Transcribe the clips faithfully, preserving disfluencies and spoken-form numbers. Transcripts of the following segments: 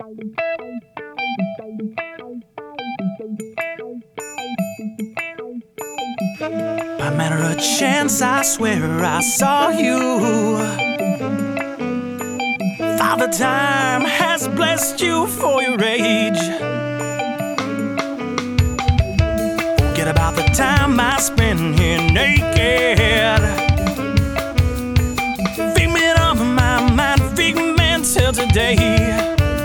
By matter of chance, I swear I saw you. Father Time has blessed you for your age. Forget about the time I spent here naked. Figment of my mind, figment till today.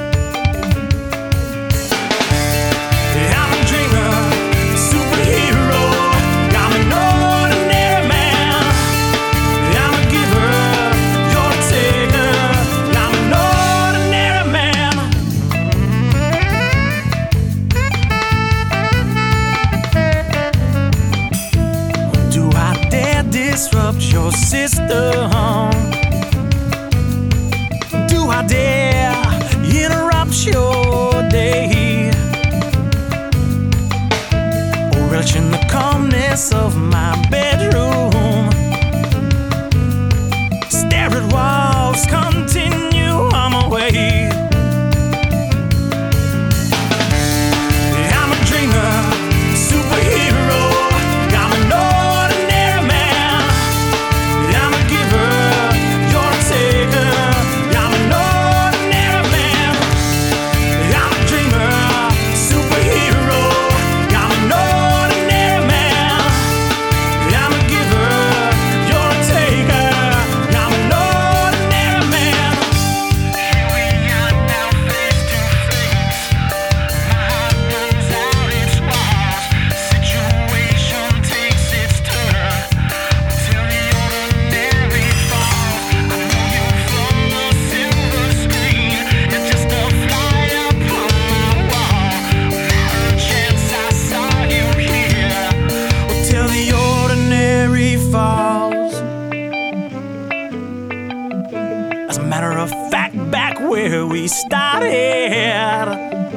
Disrupt your system? Do I dare interrupt your day? Or relish in the calmness of my bedroom? Stare at walls, continue on my way. I'm a dreamer, superhero. I'm an ordinary man. I'm a giver, you're a taker. I'm an ordinary man. I'm a dreamer, superhero. I'm an ordinary man. I'm a giver, you're a taker. I'm an ordinary man. Here we are now, face to face. My heart runs out its walls. Situation takes its turn. Till the ordinary falls. I know you from the silver screen. You're just a fly upon my wall. Matter of chance I saw you here. Till the ordinary falls. As a matter of fact, back where we started,